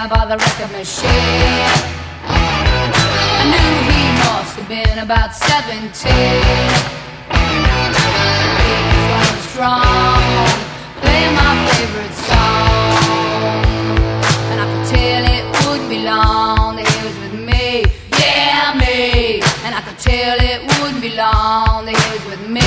by the record machine. I knew he must have been about 17. He was going strong, playing my favorite song, and I could tell it wouldn't be long that he was with me, yeah, me. And I could tell it wouldn't be long that he was with me.